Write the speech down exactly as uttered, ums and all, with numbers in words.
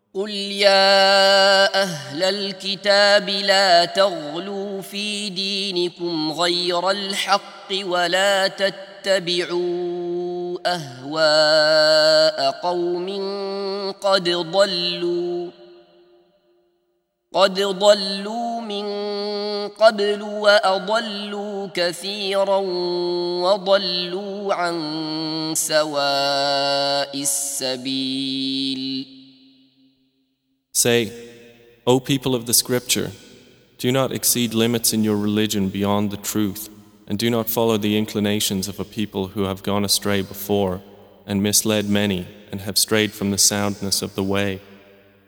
قل يا أهل الكتاب لا تغلوا في دينكم غير الحق ولا تتبعوا أهواء قوم قد ضلوا قد ضلوا من قبل وأضلوا كثيرا وضلوا عن سواء السبيل. Say, O people of the scripture, do not exceed limits in your religion beyond the truth, and do not follow the inclinations of a people who have gone astray before and misled many and have strayed from the soundness of the way.